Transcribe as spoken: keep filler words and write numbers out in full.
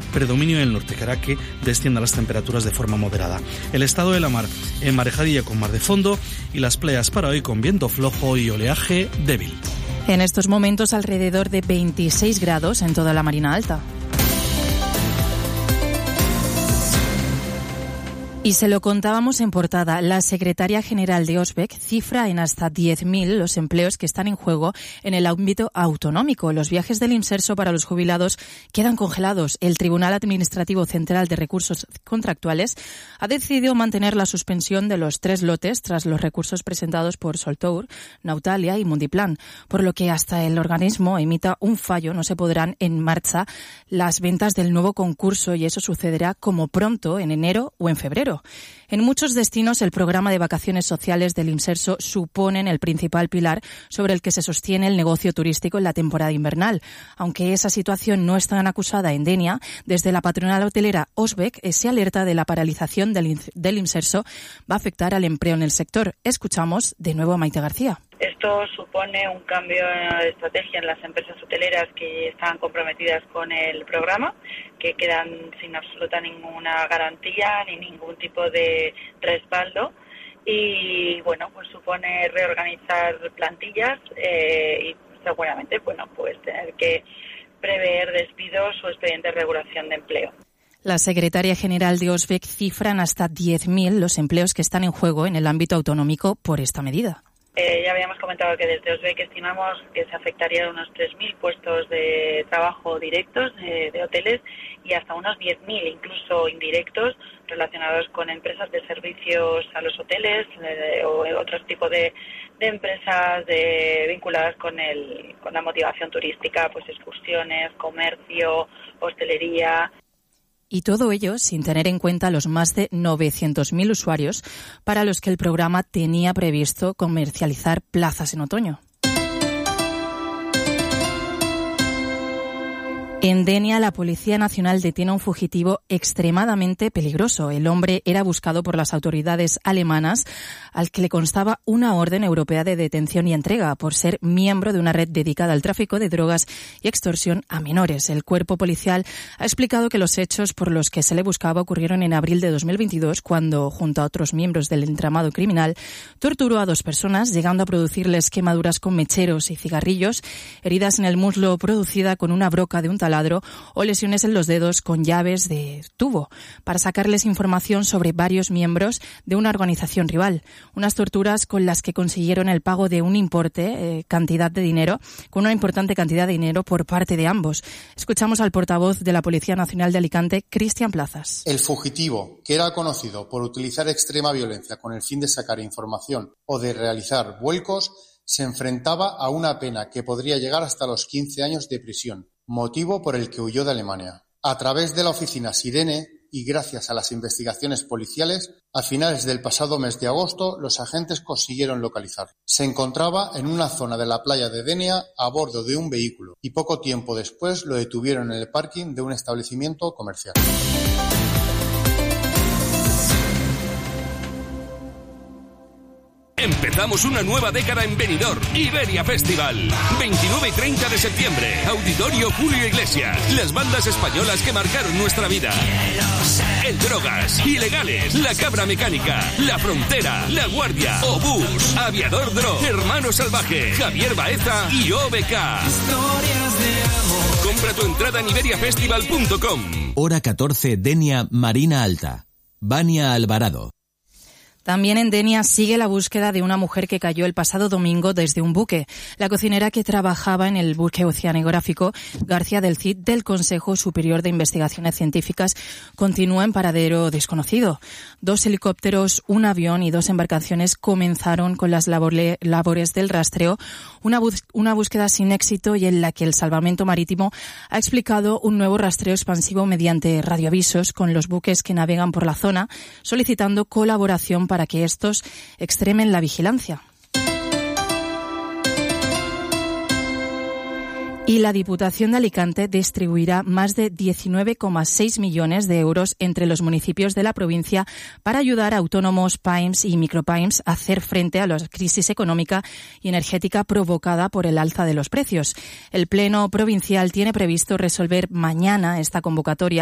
predominio en el norte que hará que desciendan las temperaturas de forma moderada. El estado de la mar en marejadilla con mar de fondo y las playas para hoy con viento flojo y oleaje débil. En estos momentos alrededor de veintiséis grados en toda la Marina Alta. Y se lo contábamos en portada, la secretaria general de Osbec cifra en hasta diez mil los empleos que están en juego en el ámbito autonómico. Los viajes del Imserso para los jubilados quedan congelados. El Tribunal Administrativo Central de Recursos Contractuales ha decidido mantener la suspensión de los tres lotes tras los recursos presentados por Soltour, Nautalia y Mundiplan, por lo que hasta el organismo emita un fallo no se podrán en marcha las ventas del nuevo concurso y eso sucederá como pronto en enero o en febrero. En muchos destinos, el programa de vacaciones sociales del Imserso suponen el principal pilar sobre el que se sostiene el negocio turístico en la temporada invernal. Aunque esa situación no es tan acusada en Denia, desde la patronal hotelera Osbec se alerta de la paralización del, del Imserso va a afectar al empleo en el sector. Escuchamos de nuevo a Maite García. Esto supone un cambio de estrategia en las empresas hoteleras que estaban comprometidas con el programa, que quedan sin absoluta ninguna garantía ni ningún tipo de respaldo. Y bueno, pues supone reorganizar plantillas eh, y seguramente, bueno, pues tener que prever despidos o expedientes de regulación de empleo. La secretaria general de Osbec cifra en hasta diez mil los empleos que están en juego en el ámbito autonómico por esta medida. Eh, ya habíamos comentado que desde Osbec estimamos que se afectarían unos tres mil puestos de trabajo directos eh, de hoteles y hasta unos diez mil incluso indirectos relacionados con empresas de servicios a los hoteles eh, o otros tipos de, de empresas de, vinculadas con, el, con la motivación turística, pues excursiones, comercio, hostelería. Y todo ello sin tener en cuenta los más de novecientos mil usuarios para los que el programa tenía previsto comercializar plazas en otoño. En Denia, la Policía Nacional detiene a un fugitivo extremadamente peligroso. El hombre era buscado por las autoridades alemanas, al que le constaba una orden europea de detención y entrega por ser miembro de una red dedicada al tráfico de drogas y extorsión a menores. El cuerpo policial ha explicado que los hechos por los que se le buscaba ocurrieron en abril de dos mil veintidós, cuando, junto a otros miembros del entramado criminal, torturó a dos personas, llegando a producirles quemaduras con mecheros y cigarrillos, heridas en el muslo producida con una broca de un taladro o lesiones en los dedos con llaves de tubo, para sacarles información sobre varios miembros de una organización rival. Unas torturas con las que consiguieron el pago de un importe, eh, cantidad de dinero, con una importante cantidad de dinero por parte de ambos. Escuchamos al portavoz de la Policía Nacional de Alicante, Cristian Plazas. El fugitivo, que era conocido por utilizar extrema violencia con el fin de sacar información o de realizar vuelcos, se enfrentaba a una pena que podría llegar hasta los quince años de prisión, motivo por el que huyó de Alemania. A través de la oficina Sirene y gracias a las investigaciones policiales, a finales del pasado mes de agosto, los agentes consiguieron localizarlo. Se encontraba en una zona de la playa de Denia a bordo de un vehículo y poco tiempo después lo detuvieron en el parking de un establecimiento comercial. Empezamos una nueva década en Benidorm, Iberia Festival. veintinueve y treinta de septiembre, Auditorio Julio Iglesias. Las bandas españolas que marcaron nuestra vida. El Drogas, Ilegales, La Cabra Mecánica, La Frontera, La Guardia, Obús, Aviador Dro, Hermano Salvaje, Javier Baeza y O B K. Compra tu entrada en iberiafestival punto com. Hora catorce, Denia, Marina Alta. Vania Alvarado. También en Denia sigue la búsqueda de una mujer que cayó el pasado domingo desde un buque. La cocinera que trabajaba en el buque oceanográfico García del Cid del Consejo Superior de Investigaciones Científicas continúa en paradero desconocido. Dos helicópteros, un avión y dos embarcaciones comenzaron con las labore, labores del rastreo, una, bus, una búsqueda sin éxito y en la que el Salvamento Marítimo ha explicado un nuevo rastreo expansivo mediante radioavisos con los buques que navegan por la zona, solicitando colaboración para que estos extremen la vigilancia. Y la Diputación de Alicante distribuirá más de diecinueve coma seis millones de euros entre los municipios de la provincia para ayudar a autónomos, pymes y micropymes a hacer frente a la crisis económica y energética provocada por el alza de los precios. El Pleno Provincial tiene previsto resolver mañana esta convocatoria